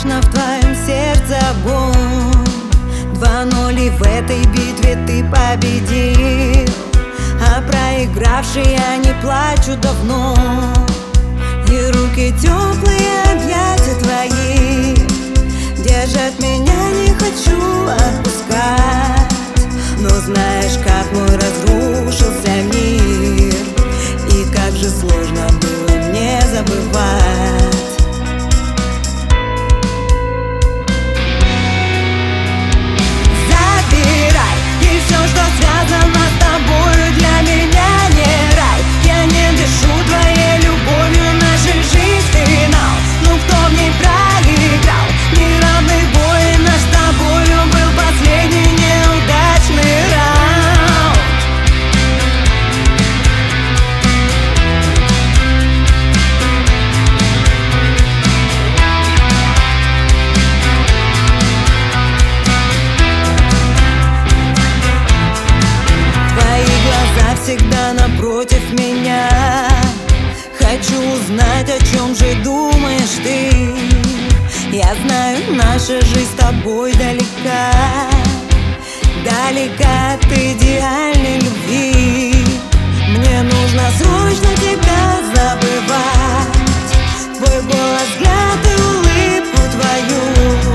слышно в твоем сердце бум. 2-0, и в этой битве ты победил, а проигравшие они плачут давно. И руки теплые объятия твои держат меня, не хочу отпускать. Но знаешь, как мой разрушился мир, и как же сложно было мне забывать. Забирай, и все, что связано с тобою, для меня не рай. Я не дышу твоей любовью, нашей жизнь финал. Ну кто в ней проиграл? Неравный бой наш с тобою был последний неудачный раунд. Твои глаза всегда напротив меня. Хочу узнать, о чем же думаешь ты. Я знаю, наша жизнь с тобой далека, далека от идеальной любви. Мне нужно срочно тебя забывать, твой голос, взгляд и улыбку твою.